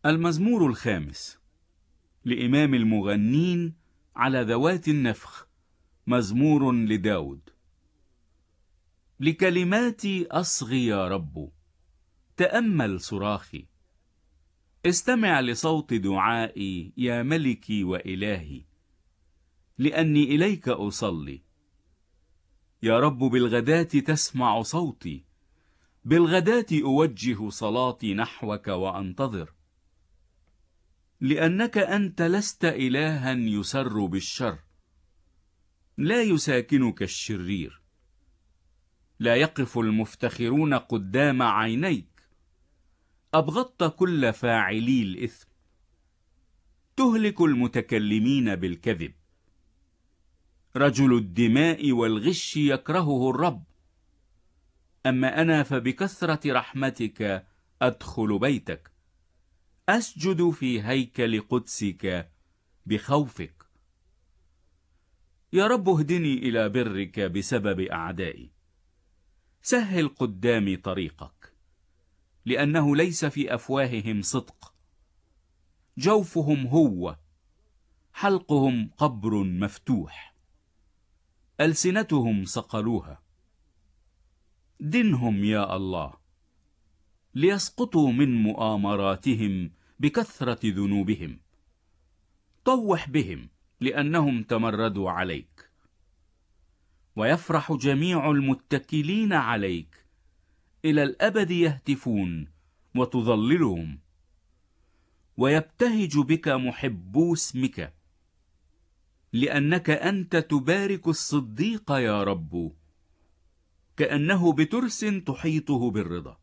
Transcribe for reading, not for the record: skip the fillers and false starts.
المزمور الخامس لإمام المغنين على ذوات النفخ، مزمور لداود. لكلماتي أصغي يا رب، تأمل صراخي، استمع لصوت دعائي يا ملكي وإلهي، لأني إليك أصلي. يا رب بالغداة تسمع صوتي، بالغداة أوجه صلاتي نحوك وأنتظر، لأنك أنت لست إلها يسر بالشر، لا يساكنك الشرير، لا يقف المفتخرون قدام عينيك، أبغضت كل فاعلي الإثم، تهلك المتكلمين بالكذب. رجل الدماء والغش يكرهه الرب، أما أنا فبكثرة رحمتك أدخل بيتك، أسجد في هيكل قدسك بخوفك. يا رب اهدني إلى برك بسبب أعدائي، سهل قدامي طريقك، لأنه ليس في أفواههم صدق، جوفهم هو، حلقهم قبر مفتوح، ألسنتهم صقلوها. دنهم يا الله، ليسقطوا من مؤامراتهم بكثرة ذنوبهم، طوح بهم لأنهم تمردوا عليك. ويفرح جميع المتكلين عليك، إلى الأبد يهتفون وتظللهم، ويبتهج بك محبو اسمك، لأنك أنت تبارك الصديق يا رب، كأنه بترس تحيطه بالرضا.